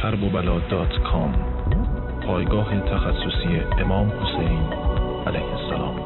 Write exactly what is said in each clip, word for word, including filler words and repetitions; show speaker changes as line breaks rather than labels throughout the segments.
کرب و بلا دات کام، پایگاه تخصصی امام حسین علیه السلام.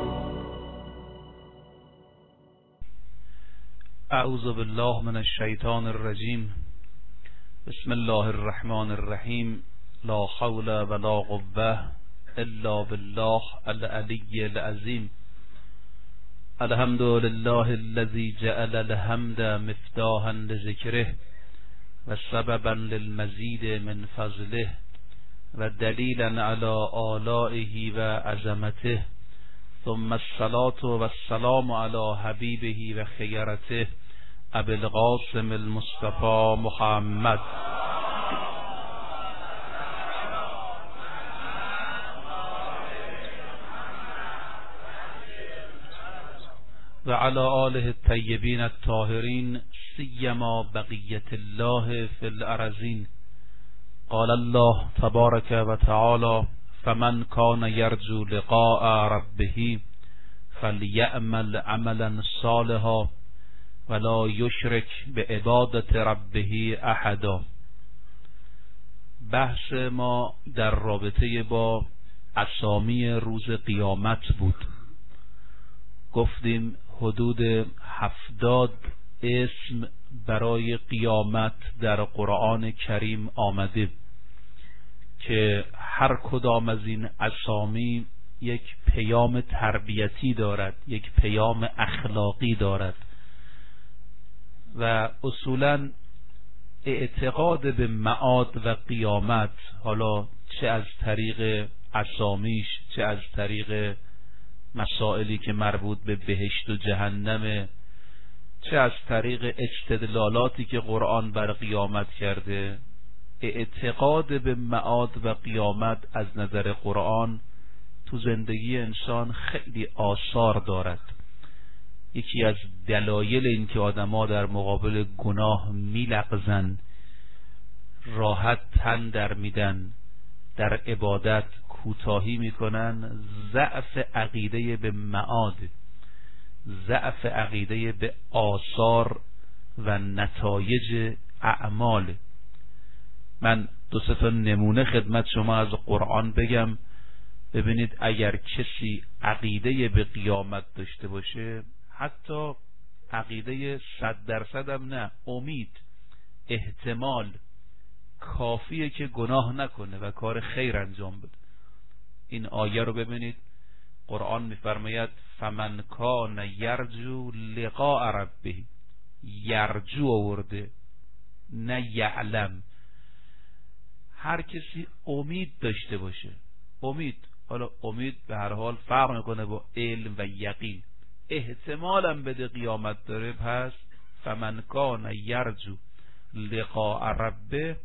اعوذ بالله من الشیطان الرجیم. بسم الله الرحمن الرحیم. لا حول ولا قوة الا بالله العلی العظیم. الحمد لله الذي جعل الحمد مفتاحا لذکره و سببا للمزید من فضله و دلیلا علی آلائه و عظمته، ثم الصلاة والسلام علی حبیبه و خیرته ابی القاسم المصطفى محمد و علی آله الطیبین الطاهرین، سیما بقیت الله فی الارضین. قال الله تبارک و تعالی: فمن کان یرجو لقاء ربه فلیعمل عملا صالحا ولا یشرک بعبادت ربه احدا. بحث ما در رابطه با اسامی روز قیامت بود. گفتیم حدود هفتاد اسم برای قیامت در قرآن کریم آمده که هر کدام از این اسامی یک پیام تربیتی دارد، یک پیام اخلاقی دارد و اصولاً اعتقاد به معاد و قیامت، حالا چه از طریق اسامیش چه از طریق مسائلی که مربوط به بهشت و جهنم، چه از طریق استدلالاتی که قرآن بر قیامت کرده، اعتقاد به معاد و قیامت از نظر قرآن تو زندگی انسان خیلی آثار دارد. یکی از دلایل این که آدم‌ها در مقابل گناه میلغزن، راحت تن در میدن، در عبادت کوتاهی میکنن، ضعف عقیده به معاد، ضعف عقیده به آثار و نتایج اعمال. من دو سه تا نمونه خدمت شما از قرآن بگم، ببینید اگر کسی عقیده به قیامت داشته باشه، حتی عقیده صد درصد هم نه، امید، احتمال، کافیه که گناه نکنه و کار خیر انجام بده. این آیه رو ببینید، قرآن میفرماید فمن کان یرجو لقاء ربه، یرجو آورده نه یعلم. هر کسی امید داشته باشه، امید، حالا امید به هر حال فرق میکنه با علم و یقین، احتمالم بده قیامت داره، پس فمن کان یرجو لقاء ربه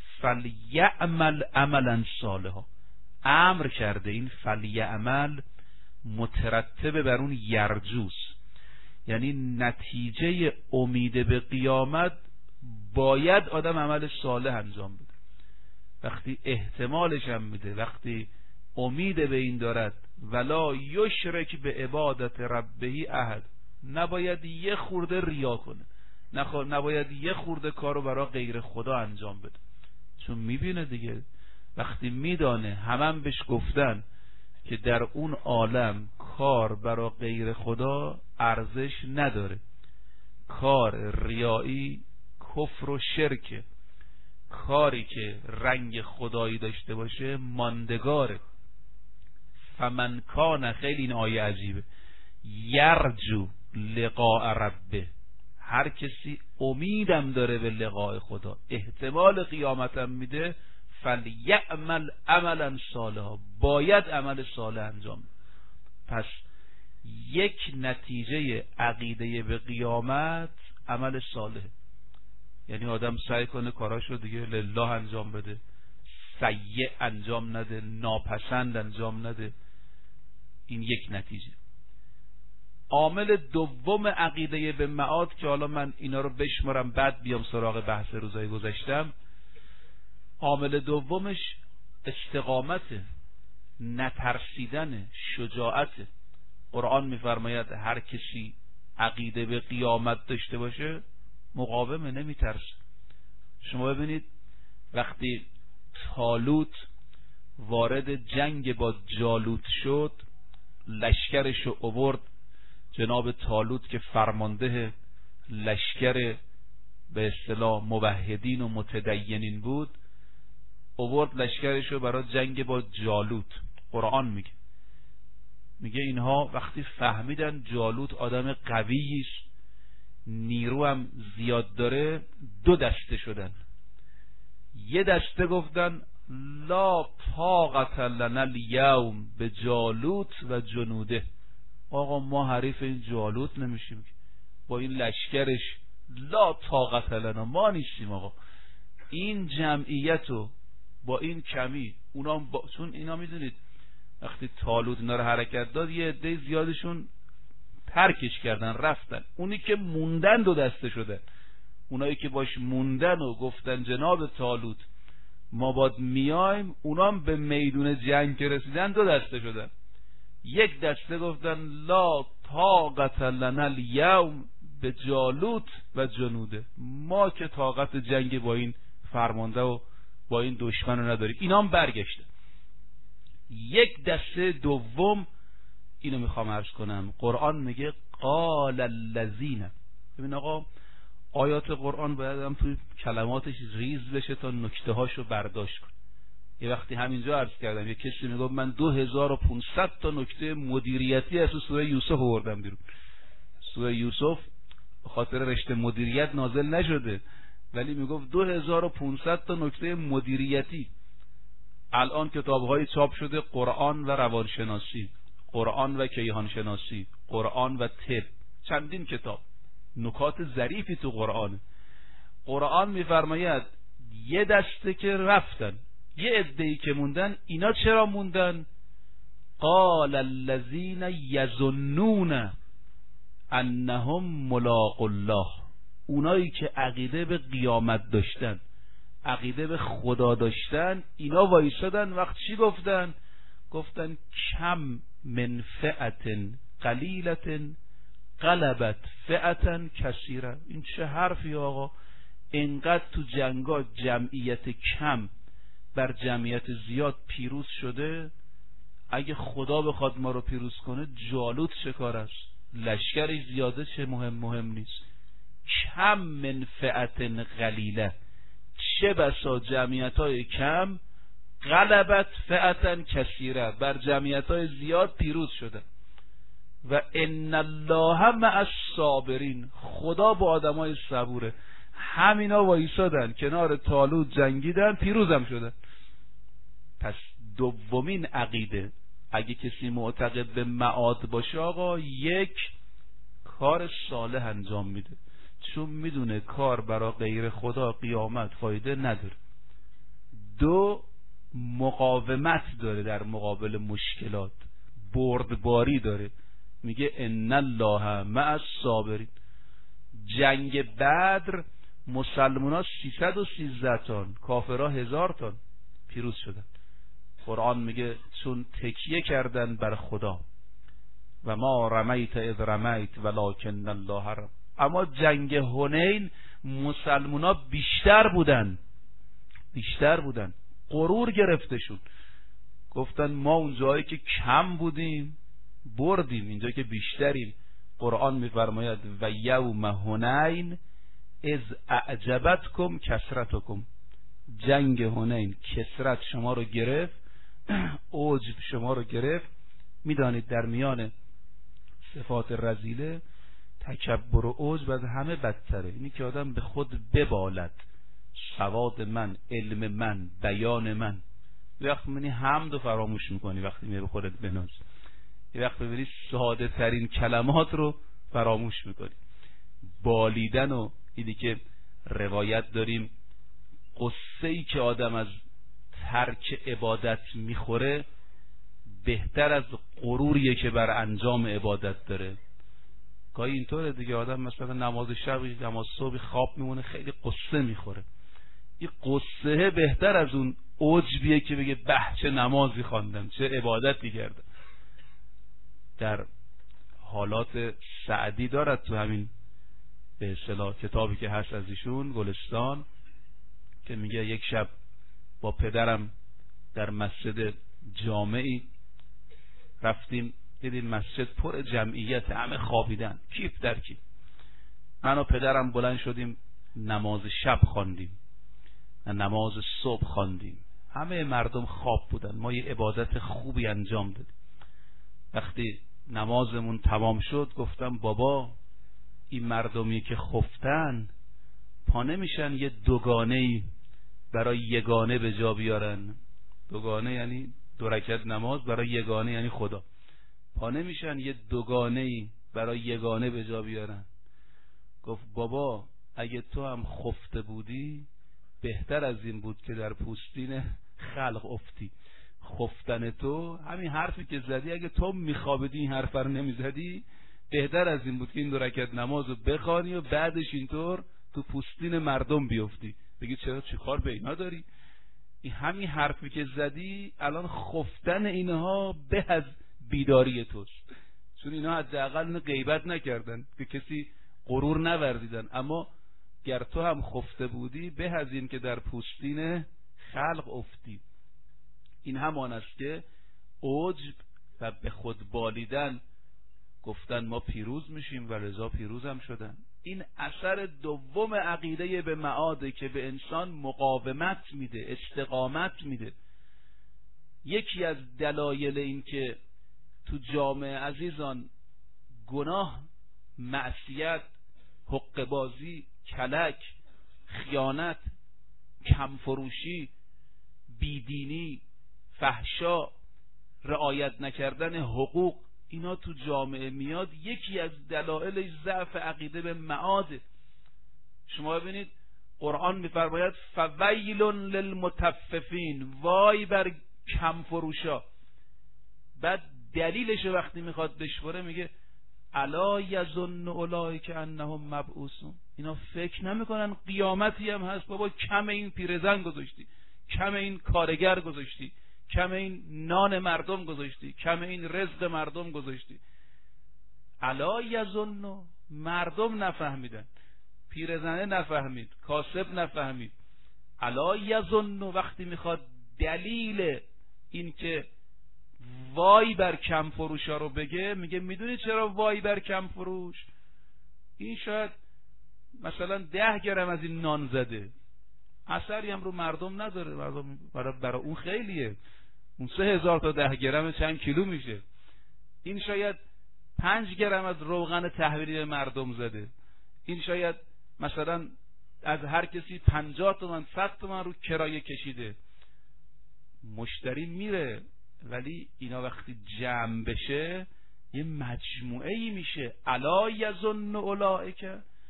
فلیعمل عملا صالحا. امر کرده، این فلیعمل مترتب بر اون یرجوس، یعنی نتیجه امید به قیامت باید آدم عمل صالح انجام بده. وقتی احتمالش هم میده، وقتی امید به این دارد، ولا یشرک به عبادت ربه احد، نباید یه خورده ریا کنه، نباید یه خورده کارو برای غیر خدا انجام بده، چون میبینه دیگه، وقتی میدانه همم بهش گفتن که در اون عالم کار برای غیر خدا ارزش نداره، کار ریایی کفر و شرکه، کاری که رنگ خدایی داشته باشه ماندگاره. فمن کان، خیلی این آیه عجیبه، یرجو لقاء ربه، هر کسی امیدم داره به لقاء خدا، احتمال قیامتم میده، فلیعمل عملا صالحا، باید عمل صالح انجام بده. پس یک نتیجه عقیده به قیامت عمل صالح، یعنی آدم سعی کنه کاراشو دیگه لله انجام بده، سیء انجام نده، ناپسند انجام نده. این یک نتیجه. عامل دوم عقیده به معاد که حالا من اینا رو بشمارم بعد بیام سراغ بحث روزای گذشتم، عامل دومش استقامت، نترسیدن، شجاعت. قرآن میفرماید هر کسی عقیده به قیامت داشته باشه مقاومه، نمیترسه. شما ببینید وقتی طالوت وارد جنگ با جالوت شد، لشکرش رو آورد، جناب طالوت که فرمانده لشکر به اصطلاح موحدین و متدینین بود، آورد لشکرش رو برای جنگ با جالوت. قرآن میگه میگه اینها وقتی فهمیدن جالوت آدم قویی است، نیرو هم زیاد داره، دو دسته شدن. یه دسته گفتن لا طاقت لنا الیوم به جالوت و جنوده، آقا ما حریف این جالوت نمیشیم، با این لشکرش لا طاقت لنا، ما نیستیم آقا. این جمعیتو با این کمی اونا با... چون اینا میدونید وقتی طالوت اینا رو حرکت داد یه عده زیادشون ترکش کردن رفتن، اونی که موندن دو دسته شدن. اونایی که باش موندن و گفتن جناب طالوت ما باد میایم، اونام به میدون جنگ که رسیدن دو دسته شدن. یک دسته گفتن لا طاقت لنا الیوم به جالوت و جنوده، ما که طاقت جنگ با این فرمانده و با این دشمن رو نداریم. اینام برگشتن. یک دسته دوم، اینو میخوام عرض کنم، قرآن میگه قال الذین. ببین آقا آیات قرآن باید هم توی کلماتش ریز بشه تا نکته هاشو برداشت کن. یه وقتی همینجا عرض کردم یه کسی میگه من دو هزار و پانصد تا نکته مدیریتی از سوره یوسف آوردم بیرون. سوره یوسف به خاطر رشته مدیریت نازل نشده، ولی میگفت دو هزار و پانصد تا نکته مدیریتی. الان کتاب‌های چاپ شده قرآن و روانشناسی، قرآن و کیهان شناسی، قرآن و طب، چندین کتاب، نکات ظریفی تو قرآن. قرآن میفرماید یه دسته که رفتن، یه عده‌ای که موندن، اینا چرا موندن؟ قال الذین یظنون انهم ملاقو الله، اونایی که عقیده به قیامت داشتن، عقیده به خدا داشتن، اینا وایسادن. وقت چی گفتن؟ گفتن کم من فئت قلیلت غلبت فئتا کثیره. این چه حرفی آقا؟ اینقدر تو جنگا جمعیت کم بر جمعیت زیاد پیروز شده. اگه خدا بخواد ما رو پیروز کنه جالوت چه کار است؟ لشکری زیاده چه مهم مهم نیست. کم من فئت قلیله، چه بسا جمعیت‌های کم غلبت فئتا کثیره، بر جمعیت‌های زیاد پیروز شده. و ان الله مع الصابرین، خدا با آدمای صبوره. همینا وایسادن کنار طالوت جنگیدن، پیروزم شدن. پس دومین عقیده اگه کسی معتقد به معاد باشه آقا، یک، کار صالح انجام میده چون میدونه کار برای غیر خدا قیامت فایده نداره. دو، مقاومت داره در مقابل مشکلات، بردباری داره. میگه ان الله مع الصابرین. جنگ بدر مسلمان‌ها سیصد و سیزده تن، کافرها هزار تن پیروز شدن. قرآن میگه چون تکیه کردن بر خدا، و ما رمیت اذ رمیت ولکن الله رمی. اما جنگ حنین مسلمان‌ها بیشتر بودن بیشتر بودن غرور گرفته شد، گفتن ما اون جایی که کم بودیم بردیم، اینجا که بیشتریم. قرآن میفرماید و یوم حنین اذ اعجبتکم کثرتکم. جنگ حنین کثرت شما رو گرفت، عجب شما رو گرفت. میدانید در میان صفات رذیله تکبر و عجب از همه بدتره. اینی که آدم به خود ببالد، سواد من، علم من، بیان من. یه وقت میبینی حمد و فراموش میکنی، وقتی میبینی به خودت بناز. یه وقت ببینی ساده ترین کلمات رو فراموش میکنی. بالیدن و اینی که روایت داریم قصه‌ای که آدم از ترک عبادت میخوره بهتر از غروریه که بر انجام عبادت داره. گاهی اینطوره دیگه، آدم مثلا نماز شب، نماز صبح خواب میمونه، خیلی قصه میخوره. این قصه بهتر از اون عجبیه که بگه به چه نمازی خواندم، چه عبادتی کردم. در حالات سعدی دارد تو همین به اصطلاح کتابی که هست از ایشون، گلستان، که میگه یک شب با پدرم در مسجد جامعی رفتیم، دیدیم مسجد پر جمعیت، همه خوابیدن، کیف در کیف. من و پدرم بلند شدیم نماز شب خواندیم، نماز صبح خواندیم، همه مردم خواب بودن، ما یه عبادت خوبی انجام دادیم. وقتی نمازمون تمام شد گفتم بابا این مردمی که خفتن پا نمیشن یه دوگانه‌ای برای یگانه به جا بیارن؟ دوگانه یعنی دو رکعت نماز، برای یگانه یعنی خدا. پا نمیشن یه دوگانه‌ای برای یگانه به جا بیارن؟ گفت بابا اگه تو هم خفته بودی بهتر از این بود که در پوستین خلق افتی. خفتن تو، همین حرفی که زدی، اگه تو میخوابیدی این حرف رو نمیزدی بهتر از این بود که این دو رکعت نماز رو بخوانی و بعدش اینطور تو پوستین مردم بیفتی. بگی چرا، چی کار به اینا داری؟ این همین حرفی که زدی الان خفتن اینها به از بیداری توست، چون اینا حداقل اینو غیبت نکردن، به کسی غرور نوردیدن. اما گر تو هم خفته بودی به از این که در پوستین خلق افتی. این همان است که عجب و به خود بالیدن گفتن ما پیروز میشیم و رضا پیروز هم شدن. این اثر دوم عقیده به معاده که به انسان مقاومت میده، استقامت میده. یکی از دلایل این که تو جامعه عزیزان گناه، معصیت، حقه‌بازی، کلک، خیانت، کمفروشی، بیدینی، فحشا، رعایت نکردن حقوق، اینا تو جامعه میاد، یکی از دلایل ضعف عقیده به معاده. شما ببینید قرآن میفرماید فویل للمطففین، وای بر کمفروشا. بعد دلیلش وقتی میخواد بشوره میگه الا یظن اولئک انهم مبعوثون، اینا فکر نمیکنن قیامتی هم هست؟ بابا کم این پیرزن گذاشتی، کم این کارگر گذاشتی، کم این نان مردم گذاشتی، کم این رزق مردم گذاشتی. الا یظن، مردم نفهمیدن، پیرزنه نفهمید، کاسب نفهمید. الا یظن وقتی میخواد دلیل این که وای بر کم فروشا رو بگه، میگه میدونی چرا وای بر کم فروش؟ این شاید مثلا ده گرم از این نان زده، اثری هم رو مردم نداره، مردم برای, برای اون خیلیه، اون سه هزار تا ده گرم چند کیلو میشه. این شاید پنج گرم از روغن تحویلی مردم زده، این شاید مثلا از هر کسی پنجاه تومن صد تومن رو کرایه کشیده. مشتری میره، ولی اینا وقتی جمع بشه یه مجموعه ای میشه. الا یظن اولئک،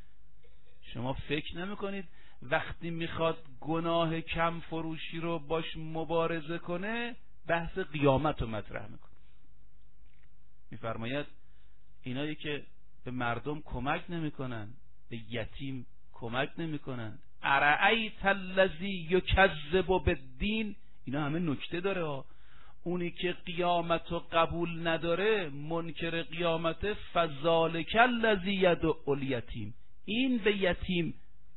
شما فکر نمیکنید وقتی میخواد گناه کم فروشی رو باش مبارزه کنه بحث قیامت رو مطرح میکنه؟ میفرماید اینایی که به مردم کمک نمیکنن، به یتیم کمک نمیکنن، ارأیت الذی یکذب بالدین، اینا همه نکته داره ها. اونی که قیامت رو قبول نداره، منکر قیامت، فذالک الذی یدعو الیتیم، این به یتیم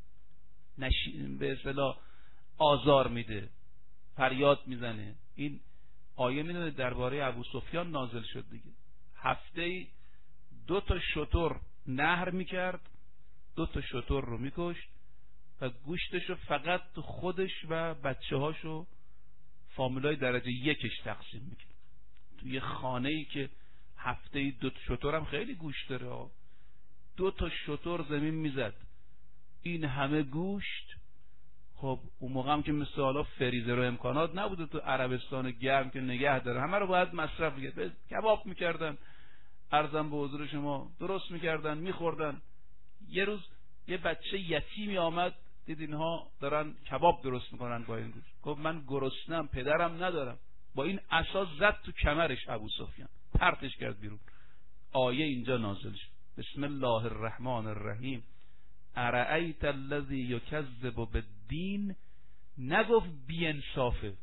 نشین به اصطلاح آزار میده، فریاد میزنه. این آیه میدونه درباره ابو سفیان نازل شد دیگه. هفته دو تا شتر نهر میکرد، دو تا شتر رو میکشت و گوشتشو فقط تو خودش و بچه هاشو فامیلای درجه یکش تقسیم میکرد. تو یه خانه ای که هفته دو تا شتر هم خیلی گوشت داره، دو تا شتر زمین میزد، این همه گوشت. خب اون موقع هم که مثل حالا فریزر و امکانات نبوده تو عربستان گرم که نگه داره، همه رو باید مصرف کرد. کباب میکردن، عرضم به حضور شما، درست میکردن میخوردن. یه روز یه بچه یتیمی آمد، دید اینها دارن کباب درست میکنن با این گوشت، گفت من گرسنم، پدرم ندارم. با این اساس زد تو کمرش ابو سفیان، پرتش کرد بیرون. آیه اینجا نازل شد، بسم الله الرحمن الرحیم، ارأیت الذی یکذب بالدین. نگفت بی انصافه،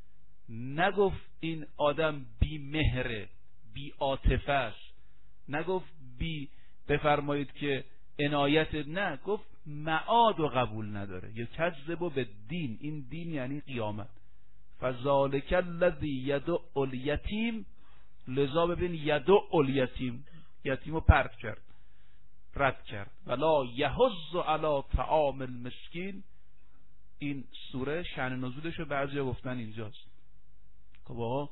نگفت این آدم بی مهره، بی عاطفه است، نگفت بی بفرمایید که عنایت، نه، گفت معاد و قبول نداره. یکذب بالدین، این دین یعنی قیامت. فذالک الذی یدع الیتیم، لذا ببین یدع الیتیم، یتیمو پرت کرد، رد کرد. ولا یحض علی طعام المسکین، این سوره شأن نزولشو بعضیا گفتن اینجاست. خب آقا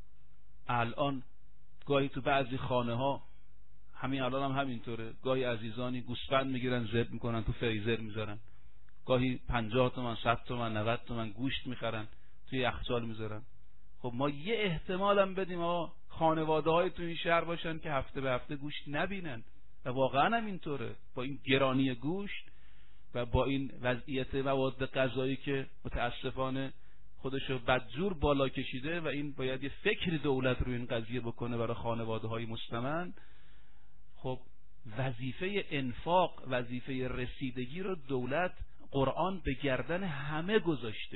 الان گاهی تو بعضی خانه ها، همین الان هم همینطوره، گاهی عزیزانی گوسفند میگیرن ذبح میکنن تو فریزر میذارن، گاهی پنجاه تومن، صد تومن، نود تومن گوشت میخرن توی یخچال میذارن. خب ما یه احتمال هم بدیم آقا خانواده های تو این شهر باشن که هفته به هفته گوشت نبینن و واقعا هم اینطوره. با این گرانی گوشت و با این وضعیت مواد غذایی که متاسفانه خودشو بدجور بالا کشیده و این باید یه فکری دولت رو این قضیه بکنه برای خانواده های مستمن. خب وظیفه انفاق، وظیفه رسیدگی رو دولت قرآن به گردن همه گذاشته.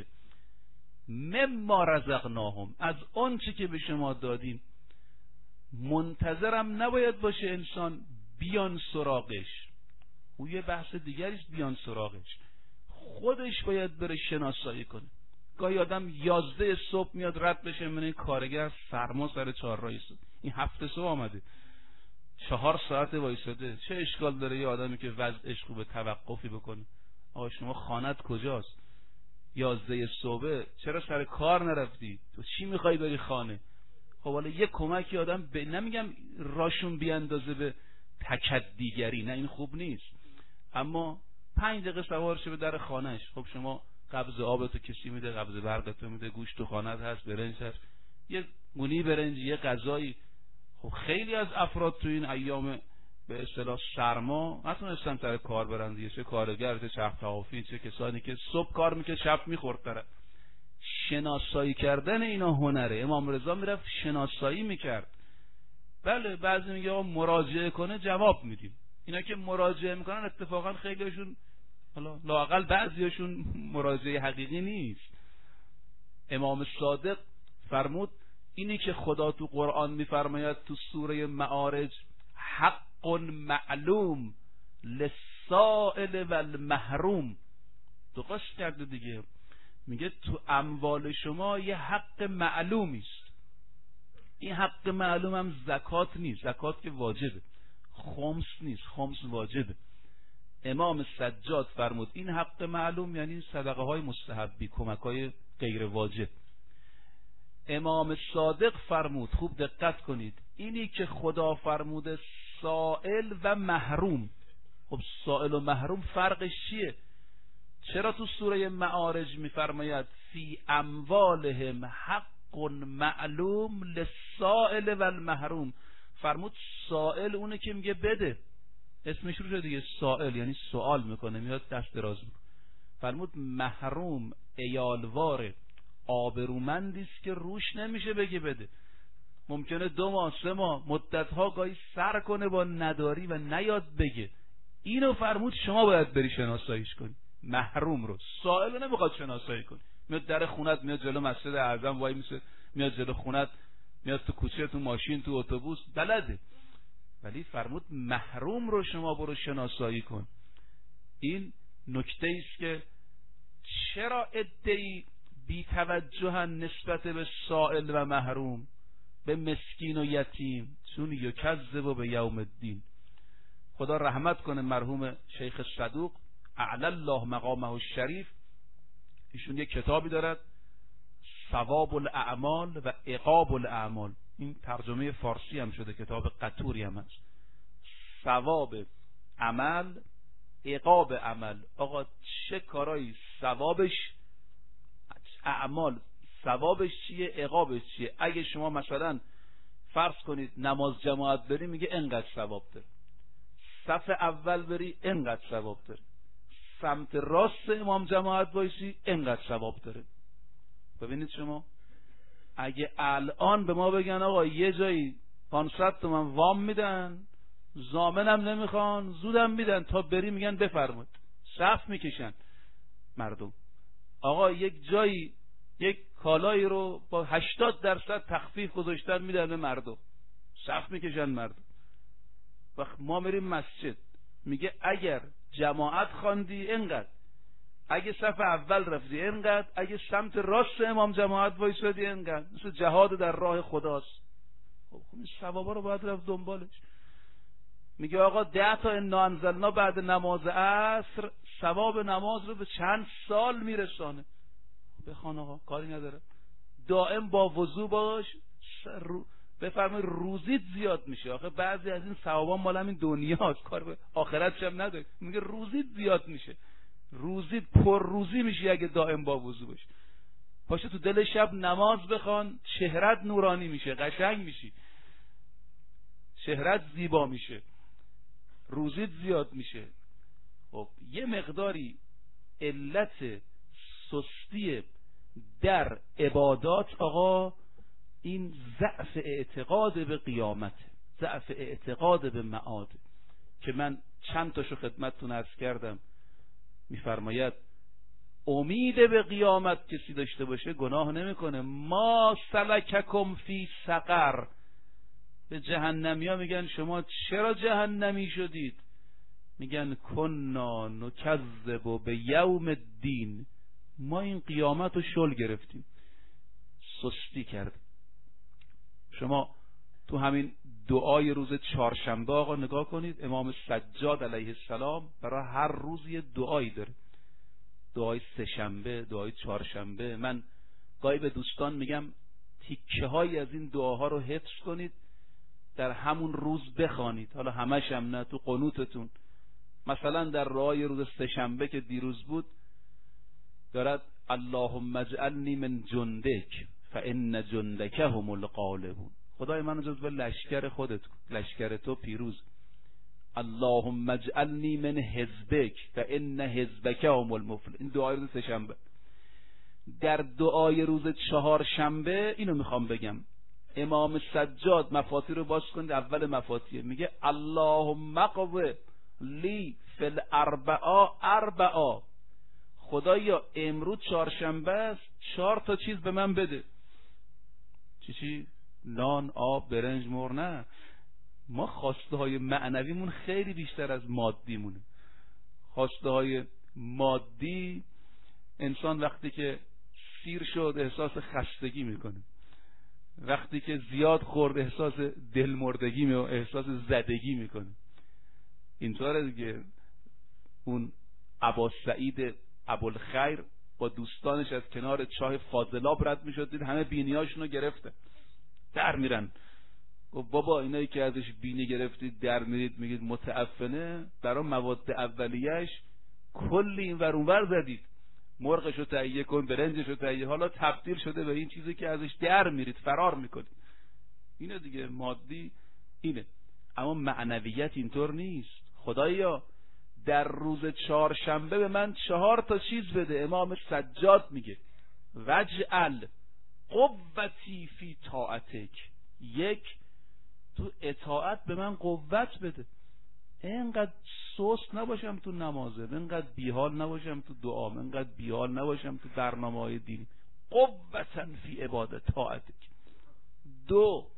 مما رزقناهم، از اون چی که به شما دادیم. منتظرم نباید باشه انسان بیان سراغش، او یه بحث دیگریست. بیان سراغش خودش باید بره شناسایی کنه. گاهی آدم یازده صبح میاد رد بشه، من این کارگر سرما سر چهارراهی صبح، این هفته صبح آمده چهار ساعت وایساده، چه اشکال داره یه آدمی که وضعش خوبه توقفی بکنه؟ آقا شما خانت کجاست؟ یازده صبح چرا سر کار نرفتی؟ تو چی میخوای بری خانه؟ خب حالا یه کمکی آدم ب... نمیگم راشون بیاندازه به تکدیگری، نه این خوب نیست، اما پنج دقیقه سوار شه به در خانهش. خب شما قبض آبتو کسی میده، قبض برقتو میده، گوشت تو خانت هست، برنج هست، یه گونی برنج، یه غذایی. خب خیلی از افراد تو این ایام به اصطلاح سرما نتونستن سر کار برن دیگه، چه کارگر، چه چرخ طوافی، چه کسانی که صبح کار میکرد شب میخورد داره. شناسایی کردن اینا هنره. امام رضا میرفت شناسایی میکرد. بله بعضی میگه آقا مراجعه کنه جواب میدیم. اینا که مراجعه میکنن اتفاقا خیلیشون، حالا لااقل بعضیاشون مراجعه حقیقی نیست. امام صادق فرمود اینی که خدا تو قرآن میفرماید تو سوره معارج حق معلوم للسائل والمحروم، تو قصد کرده دیگه، میگه تو اموال شما یه حق معلومی است. این حق معلوم هم زکات نیست، زکات که واجبه، خمس نیست، خمس واجبه. امام سجاد فرمود این حق معلوم یعنی صدقه های مستحبی، کمک های غیر واجب. امام صادق فرمود، خوب دقت کنید، اینی که خدا فرموده سائل و محروم. خب سائل و محروم فرقش چیه؟ چرا تو سوره معارج میفرماید فی اموالهم حق معلوم للسائل و المحروم؟ فرمود سائل اونه که میگه بده، اسمش رو شده دیگه، سائل یعنی سوال میکنه، میاد دست دراز میکنه. فرمود محروم ایالواره، آبرومندیست که روش نمیشه بگه بده. ممکنه دو ماه سه ماه مدتها گاهی سر کنه با نداری و نیاد بگه. اینو فرمود شما باید بری شناساییش کنی. محروم رو، سائل رو نمیخواد شناسایی کنی. میاد در خونت، میاد جلو مسجد اعظم وای میسه، میاد جلو خونت، میاد تو کوچه، تو ماشین، تو اتوبوس، بلده. ولی فرمود محروم رو شما برو شناسایی کن. این نکته است که چرا عده‌ای بی توجهن نسبت به سائل و محروم، به مسکین و یتیم، چون یکذب به یوم الدین. خدا رحمت کنه مرحوم شیخ صدوق اعلی الله مقامه الشریف، ایشون یک کتابی دارد ثواب الاعمال و عقاب الاعمال، این ترجمه فارسی هم شده، کتاب قطوری هم هست. ثواب عمل، عقاب عمل. آقا چه کارایی ثوابش، اعمال ثوابش چیه، عقابش چیه؟ اگه شما مثلا فرض کنید نماز جماعت بری، میگه انقدر ثواب داره، صف اول بری انقدر ثواب داره، سمت راست امام جماعت وایسی انقدر ثواب داره. ببینید شما اگه الان به ما بگن آقا یه جایی پانصد تومن وام میدن، ضامنم نمیخوان، زودم میدن تا بری، میگن بفرمایید، صف میکشن مردم. آقا یک جایی یک کالایی رو با هشتاد درصد تخفیف گذاشتن میدن به مردم، صف میکشن مردم. وقت ما میریم مسجد، میگه اگر جماعت خواندی انقدر، اگه صف اول رفتی اینقدر، اگه سمت راست امام جماعت وایسادی اینقدر. مثل جهاد در راه خداست. خب این ثوابا رو باید رفت دنبالش. میگه آقا ده تا انا انزلنا بعد نماز عصر ثواب نماز رو به چند سال میرسانه. بخوان آقا، کاری نداره. دائم با وضو باش، رو... بفرمایید روزیت زیاد میشه. آخه بعضی از این ثوابا مال همین دنیاست، کار به آخرتش هم نداره. میگه روزیت زیاد میشه، روزیت پر روزی میشه اگه دائم با وضو باشی. باشه تو دل شب نماز بخوان، چهرت نورانی میشه، قشنگ میشی، چهرت زیبا میشه، روزیت زیاد میشه. خب یه مقداری علت سستی در عبادات آقا این ضعف اعتقاد به قیامت، ضعف اعتقاد به معاد، که من چند تاشو خدمتتون عرض کردم. میفرماید امید به قیامت کسی داشته باشه گناه نمیکنه. ما سلککم فی سقر، به جهنمی ها میگن شما چرا جهنمی شدید؟ میگن کنا نکذب به یوم الدین، ما این قیامت رو شل گرفتیم، سستی کردیم. شما تو همین دعای روز چهارشنبه آقا نگاه کنید، امام سجاد علیه السلام برای هر روز یه دعایی داره. دعای سه شنبه، دعای چهارشنبه. من گاهی به دوستان میگم تیکه هایی از این دعاها رو حفظ کنید، در همون روز بخوانید. حالا همش هم نه، تو قنوتتون. مثلا در دعای روز سه شنبه که دیروز بود دارد اللهم اجعلنی من جندک فان جندک هم الغالبون. خدای من جزو لشکر خودت، لشکر تو پیروز. اللهم اجعلنی من حزبک فان حزبک هم المفلحون. این دعای روز سه شنبه. در دعای روز چهارشنبه اینو میخوام بگم، امام سجاد مفاتی رو باز کنید، اول مفاتیه میگه اللهم اقض لی فی الاربعاء اربعا. خدایا امروز چهارشنبه است، چهار تا چیز به من بده. چی چی؟ نان، آب، برنج، مرغ؟ نه، ما خواسته های معنویمون خیلی بیشتر از مادیمونه. خواسته های مادی، انسان وقتی که سیر شد احساس خستگی میکنه، وقتی که زیاد خورد احساس دلمردگی و احساس زدگی میکنه. اینطوره دیگه. اون ابا سعید ابوالخیر با دوستانش از کنار چاه فاضلاب رد میشد، دید همه بینیاشون رو گرفته، در میرن. گفت بابا اینایی که ازش بینی گرفتید در میرید میگید متعفنه، برای مواد اولیه‌اش کلی این ور اون ور زدید، مرغشو تهیه کن، برنجشو تهیه، حالا تبدیل شده به این چیزی که ازش در میرید، فرار میکنید. اینه دیگه، مادی اینه. اما معنویت اینطور نیست. خدایا در روز چهارشنبه به من چهار تا چیز بده. امام سجاد میگه وجعل قوتی فی طاعتک. یک، تو اطاعت به من قوت بده، اینقدر سست نباشم تو نمازه، اینقدر بیحال نباشم تو دعام، اینقدر بیحال نباشم تو برنامه‌های دینی. قوتا فی عبادت طاعتک. دو،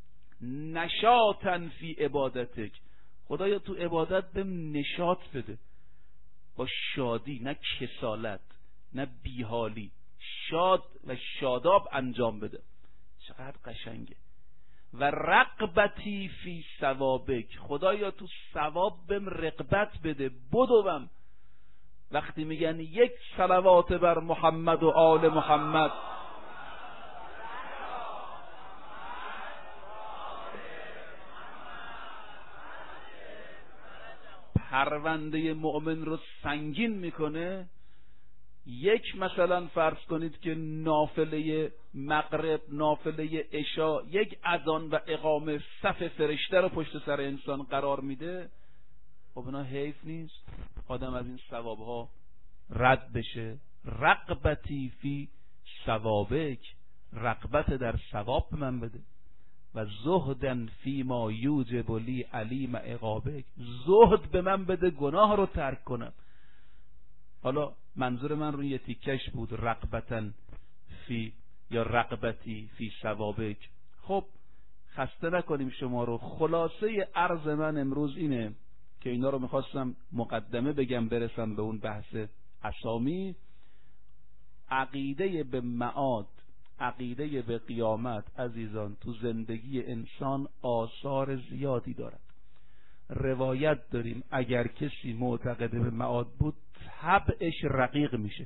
نشاطا فی عبادتک. خدایا تو عبادت بهم نشاط بده، با شادی، نه کسالت نه بیحالی، شاد و شاداب انجام بده. چقدر قشنگه. و رغبتی فی ثوابک. خدایا تو ثواب بهم رغبت بده، بدوم. وقتی میگن یک صلوات بر محمد و آل محمد، پرونده مؤمن رو سنگین میکنه. یک، مثلا فرض کنید که نافله مغرب، نافله عشا، یک اذان و اقامه صف فرشته رو پشت سر انسان قرار میده. خب اینا حیف نیست آدم از این ثوابها رد بشه؟ رغبتی فی ثوابک، رغبت در ثواب من بده. و زهدن فی ما یوجب لی علیم عقابک، زهد به من بده گناه رو ترک کنم. حالا منظور من رو یه تیکش بود، رغبتن فی یا رغبتی فی ثوابک. خب خسته نکنیم شما رو. خلاصه عرض من امروز اینه که اینا رو میخواستم مقدمه بگم برسم به اون بحث اسامی، عقیده به معاد، عقیده به قیامت عزیزان تو زندگی انسان آثار زیادی دارد. روایت داریم اگر کسی معتقد به معاد بود طبعش رقیق میشه،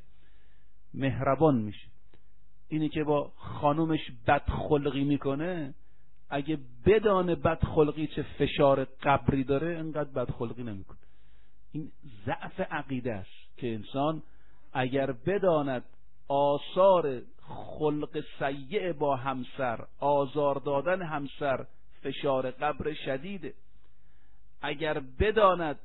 مهربان میشه. اینی که با خانومش بدخلقی میکنه اگه بدانه بدخلقی چه فشار قبری داره انقدر بدخلقی نمیکنه. این ضعف عقیده است که انسان اگر بداند آثار خلق سیء با همسر، آزار دادن همسر، فشار قبر شدیده، اگر بداند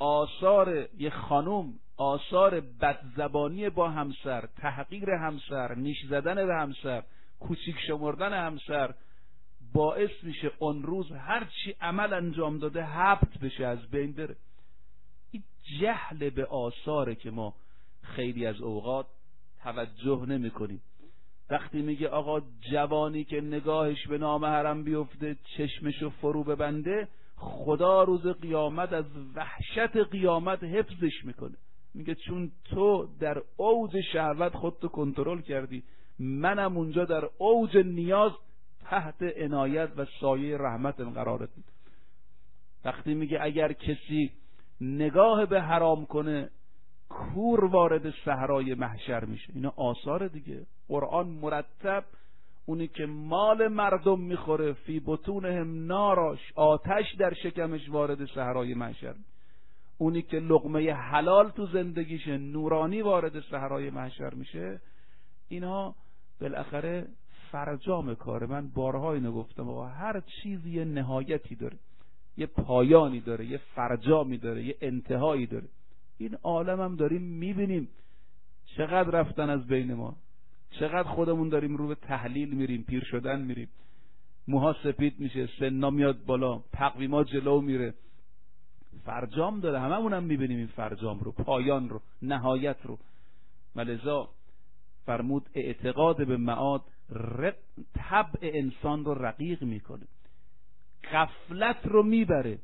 آثار یه خانوم، آثار بدزبانی با همسر، تحقیر همسر، نیش زدن به همسر، کوچیک شمردن همسر باعث میشه اون روز هر چی عمل انجام داده حبط بشه، از بین بره. این جهل به آثاره که ما خیلی از اوقات توجه نمی کنیم. وقتی میگه آقا جوانی که نگاهش به نامحرم بیفته چشمشو فرو ببنده، خدا روز قیامت از وحشت قیامت حفظش میکنه. میگه چون تو در اوج شهوت خودتو کنترل کردی، منم اونجا در اوج نیاز تحت عنایت و سایه رحمت قرارت میدم. وقتی میگه اگر کسی نگاه به حرام کنه کور وارد صحرای محشر میشه، اینا آثار دیگه. قرآن مرتب اونی که مال مردم میخوره فی بطونهم ناراش، آتش در شکمش وارد صحرای محشر، اونی که لقمه حلال تو زندگیشه نورانی وارد صحرای محشر میشه. اینها بالاخره فرجام کاره. من بارها اینو گفتم آقا هر چیزی یه نهایتی داره، یه پایانی داره، یه فرجامی داره، یه انتهایی داره. این عالم هم داریم میبینیم چقدر رفتن از بین ما، چقدر خودمون داریم رو به تحلیل میریم، پیر شدن میریم، موها سپید میشه، سنا میاد بالا، تقویما جلو میره. فرجام داره، هممون هم میبینیم این فرجام رو، پایان رو، نهایت رو. ولذا فرمود اعتقاد به معاد طبع انسان رو رقیق میکنه، غفلت رو میبره.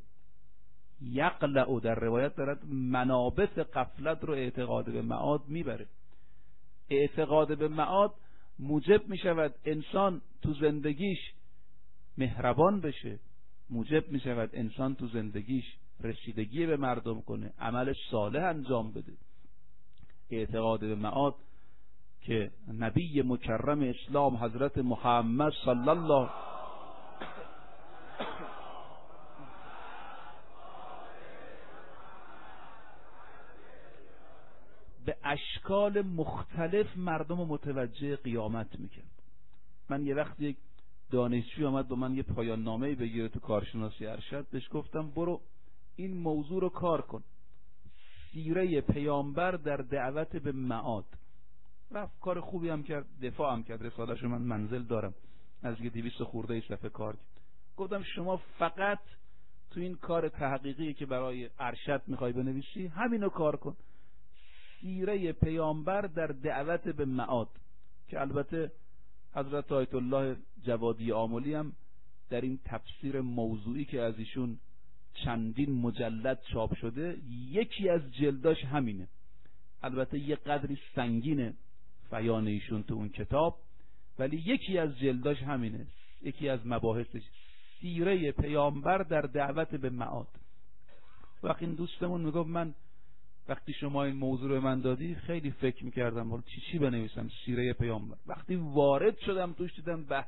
یقلع در روایت دارد منابت غفلت رو اعتقاد به معاد میبره. اعتقاد به معاد موجب میشود انسان تو زندگیش مهربان بشه، موجب میشود انسان تو زندگیش رسیدگی به مردم کنه، عمل صالح انجام بده. اعتقاد به معاد که نبی مکرم اسلام حضرت محمد صلی الله به اشکال مختلف مردم رو متوجه قیامت میکنه. من یه وقت یک دانشجوی آمد با من یه پایان نامه‌ای بگیره تو کارشناسی ارشد، بهش گفتم برو این موضوع رو کار کن، سیره پیامبر در دعوت به معاد. رفت کار خوبی هم کرد، دفاع هم کرد، رساله‌شو من منزل دارم، از یه دویست خورده صفحه کار کرد. گفتم شما فقط تو این کار تحقیقی که برای ارشد میخوای بنویسی همینو کار کن، سیره پیامبر در دعوت به معاد، که البته حضرت آیت الله جوادی آملی هم در این تفسیر موضوعی که از ایشون چندین مجلد چاپ شده یکی از جلداش همینه. البته یه قدری سنگینه بیان ایشون تو اون کتاب، ولی یکی از جلداش همینه، یکی از مباحثش سیره پیامبر در دعوت به معاد. وقتی این دوستمون میگفت من وقتی شما این موضوع رو من دادی خیلی فکر میکردم حالا چی چی بنویسم، سیره پیامبر. وقتی وارد شدم توش دیدم به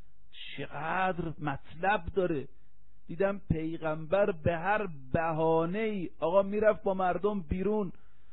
چقدر مطلب داره، دیدم پیغمبر به هر بهانه‌ای آقا میرفت با مردم بیرون،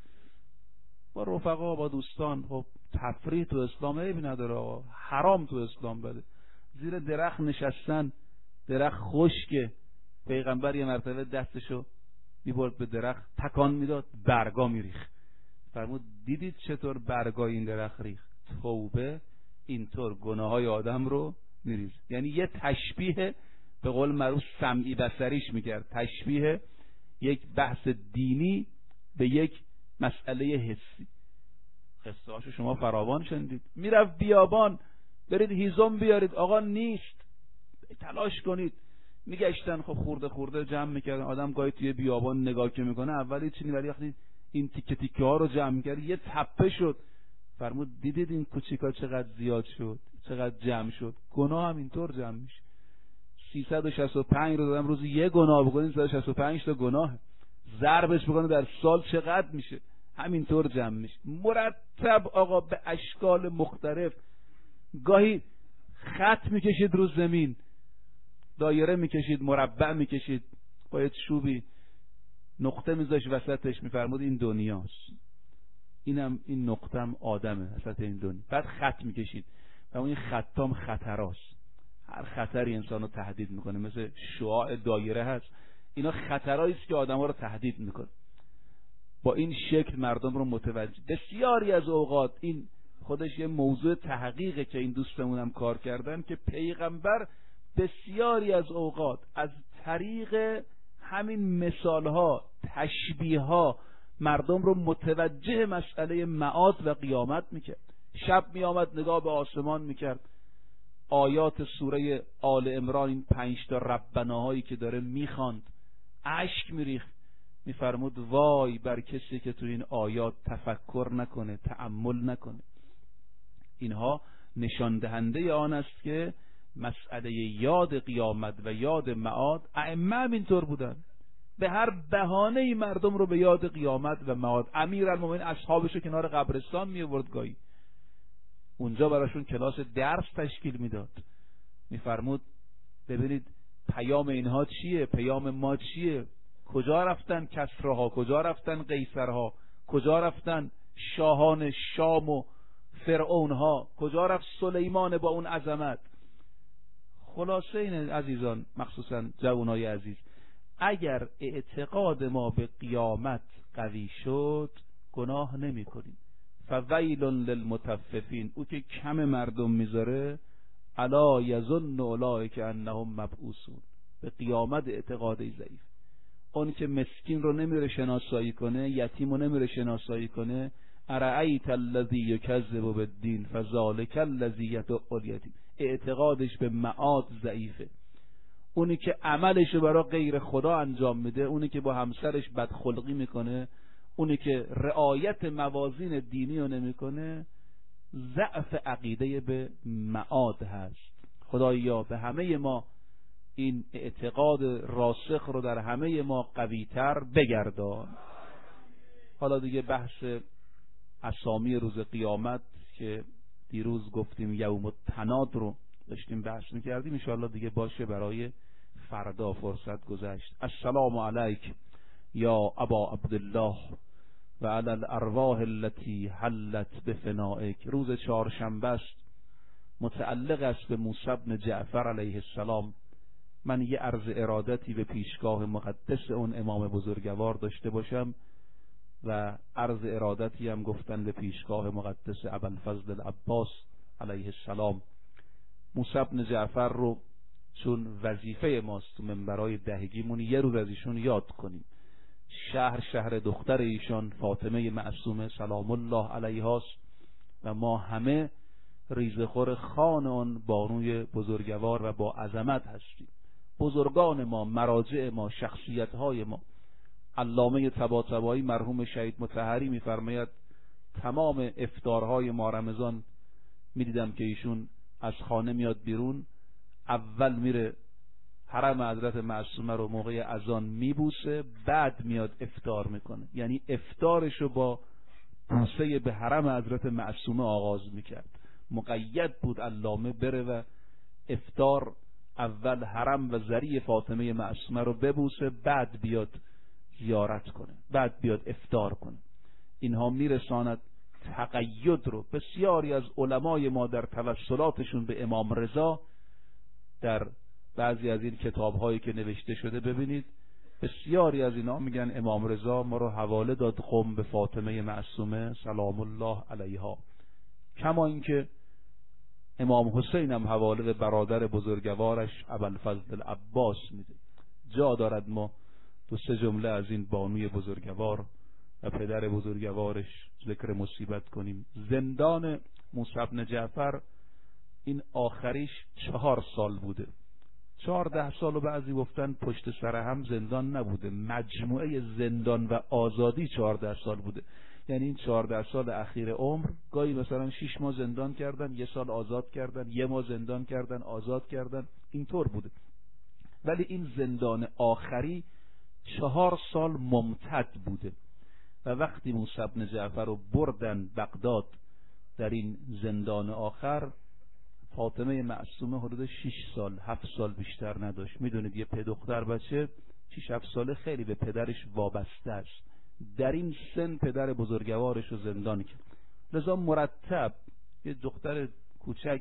با رفقا، با دوستان. خب تفریح تو اسلام عیبی نداره آقا، حرام تو اسلام بده. زیر درخت نشستن، درخت خشکه، پیغمبر یه مرتبه دستشو میبرد به درخت تکان میداد، برگا میریخت. فرمود دیدید چطور برگا این درخت ریخت؟ توبه اینطور گناههای آدم رو میریز. یعنی یه تشبیه به قول معروف سمعی بصریش میکرد، تشبیه یک بحث دینی به یک مسئله حسی. قصه هاشو شما فراوان شنیدید. میرفت بیابان، برید هیزم بیارید، آقا نیست، تلاش کنید. میگشتن، خب خورده خورده جمع میکردن. آدم گاهی توی بیابان نگاه که میکنه اولی چینی، ولی وقتی
این تیکه تیکه ها رو جمع کرد، یه تپه شد. فرمود دیدید این کوچیکا چقدر زیاد شد، چقدر جمع شد، گناه هم اینطور جمع میشه. سیصد و شصت و پنج رو دادم روزی یه گناه بکنید، سیصد و شصت و پنج تا گناه ضربش بکنه در سال چقدر میشه؟ همینطور جمع میشه مرتب آقا، به اشکال مختلف. گاهی خط میکشید رو زمین، دایره میکشید، مربع میکشید، باید چوبی نقطه میذاش وسطش، میفرمود این دنیاست، اینم این نقطم آدمه وسط این دنیا. بعد خط میکشید و این خطام خطراست، هر خطری انسانو تهدید میکنه، مثل شعاع دایره هست. اینا خطرایی است که آدما رو تهدید میکنه. با این شکل مردم رو متوجه. بسیاری از اوقات این خودش یه موضوع تحقیقه که این دوستمونم کار کردن، که پیغمبر بسیاری از اوقات از طریق همین مثالها، تشبیهها، مردم رو متوجه مسئله معاد و قیامت میکرد. شب میآمد نگاه به آسمان میکرد، آیات سوره آل عمران، این پنج تا ربناهایی که داره میخواند، اشک میریخت، میفرمود وای بر کسی که تو این آیات تفکر نکنه، تأمل نکنه. اینها نشان دهنده آن است که مسئله یاد قیامت و یاد معاد، ائمه هم اینطور بودن، به هر بهانه‌ای مردم رو به یاد قیامت و معاد. امیرالمومنین اصحابش رو کنار قبرستان می آورد، گاهی اونجا براشون کلاس درس تشکیل میداد، میفرمود ببینید پیام اینها چیه، پیام ما چیه، کجا رفتن کسراها، کجا رفتن قیصرها، کجا رفتن شاهان شام و فرعونها، کجا رفت سلیمان با اون عظمت. خلاصه این عزیزان، مخصوصا جوانای عزیز، اگر اعتقاد ما به قیامت قوی شد گناه نمی کنیم. فویل للمطففین، او که کم مردم میذاره، الا یظن اولئک انهم مبعوثون، به قیامت اعتقادی ضعیف. اون که مسکین رو نمیره شناسایی کنه، یتیم رو نمیره شناسایی کنه، ارأیت الذی یکذب بالدین فذلک الذی یدع الیتیم، اعتقادش به معاد ضعیفه. اونی که عملش رو برای غیر خدا انجام میده، اونی که با همسرش بدخلقی میکنه، اونی که رعایت موازین دینی رو نمیکنه، ضعف عقیده به معاد هست. خدایا به همه ما این اعتقاد راسخ رو در همه ما قویتر بگردان. حالا دیگه بحث اسامی روز قیامت که دیروز گفتیم یوم التناد رو داشتیم بحث میکردیم، انشاءالله دیگه باشه برای فردا فرصت گذشت. السلام علیک یا ابا عبدالله و علی الارواح التي حلت بفنائک. روز چهارشنبه است، متعلق است به موسی بن جعفر علیه السلام. من یه عرض ارادتی به پیشگاه مقدس اون امام بزرگوار داشته باشم و عرض ارادتی هم گفتن به پیشگاه مقدس ابوالفضل العباس علیه السلام. موسی بن جعفر رو چون وظیفه ماست تو منبرای دهگیمون یه روز از ایشون یاد کنیم. شهر شهر دختر ایشان فاطمه معصومه سلام الله علیها است و ما همه ریزخور خان آن بانوی بزرگوار و با عظمت هستیم. بزرگان ما، مراجع ما، شخصیت‌های ما. علامه طباطبایی مرحوم شهید مطهری می‌فرماید تمام افطارهای ماه رمضان می‌دیدم که ایشون از خانه میاد بیرون، اول میره حرم حضرت معصومه رو موقع اذان میبوسه، بعد میاد افطار میکنه. یعنی افطارش رو با بوسه به حرم حضرت معصومه آغاز میکرد. مقید بود علامه بره و افطار اول حرم و ذریع فاطمه معصومه رو ببوسه، بعد بیاد زیارت کنه، بعد بیاد افطار کنه. اینها میرساند تقید رو. بسیاری از علمای ما در توسلاتشون به امام رضا، در بعضی از این کتاب‌هایی که نوشته شده ببینید، بسیاری از اینا میگن امام رضا ما رو حواله داد قم به فاطمه معصومه سلام الله علیها، کما اینکه امام حسین هم حواله به برادر بزرگوارش ابوالفضل العباس میده. جا دارد ما دو سه جمله از این بانوی بزرگوار و پدر بزرگوارش ذکر مصیبت کنیم. زندان موسی بن جعفر این آخریش چهار سال بوده. چهارده سال و بعضی گفتن پشت سر هم زندان نبوده، مجموعه زندان و آزادی چهارده سال بوده. یعنی این چهارده سال اخیر عمر گاهی مثلا شش ماه زندان کردن، یه سال آزاد کردن، یه ماه زندان کردن، آزاد کردن، اینطور بوده. ولی این زندان آخری چهار سال ممتد بوده و وقتی موسی بن جعفر رو بردن بغداد در این زندان آخر، فاطمه معصومه حدود شش سال هفت سال بیشتر نداشت. میدونید یه پدختر بچه شش هفت ساله خیلی به پدرش وابسته است. در این سن پدر بزرگوارش رو زندان کرد. لذا مرتب یه دختر کوچک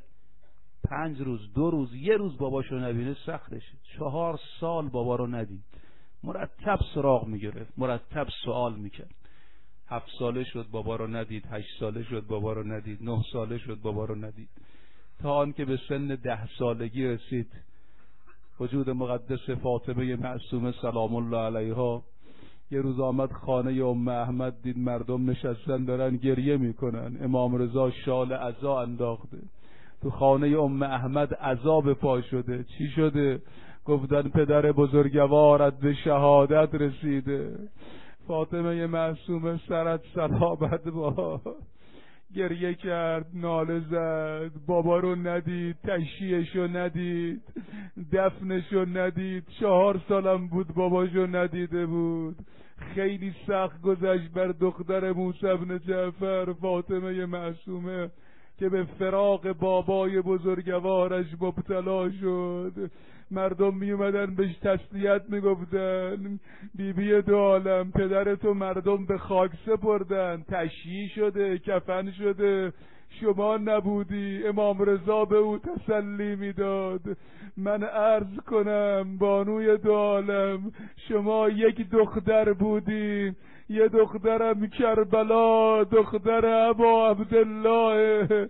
پنج روز دو روز یه روز باباشو نبینه سختشه. چهار سال بابا رو ندید، مرتب سراغ میگرفت، مرتب سوال میکرد. هفت ساله شد بابا رو ندید، هشت ساله شد بابا رو ندید، نه ساله شد بابا رو ندید، تا آن که به سن ده سالگی رسید. وجود مقدس فاطمه معصومه سلام الله علیها یه روز آمد خانه ام احمد، دید مردم نشستن دارن گریه میکنن. امام رضا شال عزا انداخته. تو خانه ام احمد عزا به پا شده. چی شده؟ گفتن پدر بزرگوارت به شهادت رسیده. فاطمه معصومه سرت سلامت با گریه کرد، ناله زد، بابا رو ندید، تشییعشو ندید، دفنشو ندید، چهار سالم بود باباشو ندیده بود. خیلی سخت گذشت بر دختر موسی بن جعفر فاطمه معصومه که به فراق بابای بزرگوارش مبتلا شد. مردم می اومدن بهش تسلیت می گفتن بیبی دو عالم پدرتو مردم به خاک سپردن، تشییع شده، کفن شده، شما نبودی. امام رضا به او تسلی میداد. من عرض کنم بانوی دو عالم شما یک دختر بودی، یه دخترم کربلا، دختر ابا عبدالله،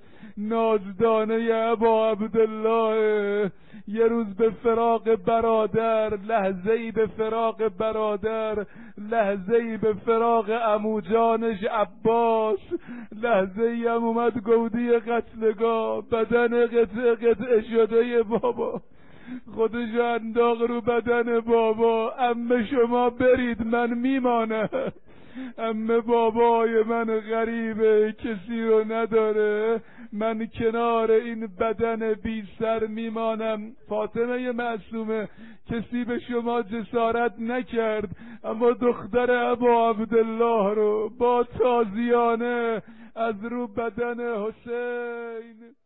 نازدانه ابا عبدالله. یه روز به فراق برادر، لحظه‌ای به فراق برادر، لحظه‌ای به فراق عمو جانش عباس، لحظه‌ای هم اومد گودی قتلگاه، بدن قطع قطع شده بابا خودش انداق رو بدن بابا. عمه شما برید من میمانم، عمه بابای من غریبه کسی رو نداره، من کنار این بدن بی سر میمانم. فاطمه معصومه کسی به شما جسارت نکرد، اما دختر ابا عبدالله رو با تازیانه از رو بدن حسین